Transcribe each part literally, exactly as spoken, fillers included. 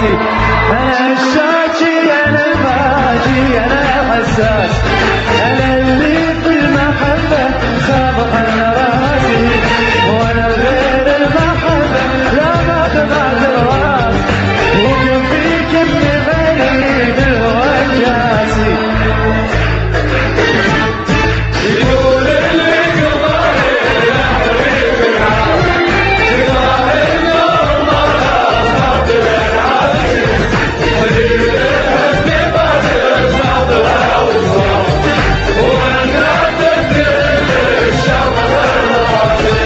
راسي. أنا الشاكي أنا الباجي أنا حساس، أنا اللي في المحبة خاض عن راسي، وأنا غير المحبة لا ما تبعد الراس، وكفيك من غريب الوجاسي. يقول اللي قضاني يا حبيب العاصي، تقال اليوم مرة صعب العاصي، وجيب الحزن بدر صعب الأوصاف، وأنا تدري الشر الراسي.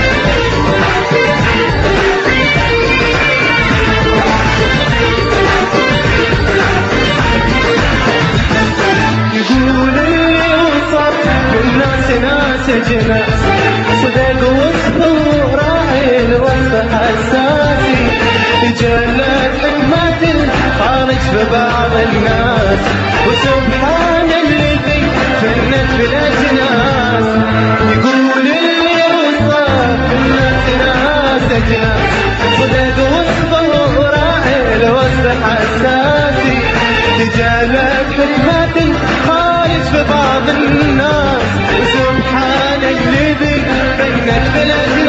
يقول اللي وصل بالناس ناس جناس، صدق وصفه راعي الوصف حساسي، تجلت حكمة خارج في بعض الناس، وسبحان الذي فنت بالاجناس. يقول اللي وصل بالناس ناس جناس، صدق وصفه راعي الوصف حساسي، تجلت حكمة خارج في بعض الناس، وسبحان الذي فنت بالاجناس.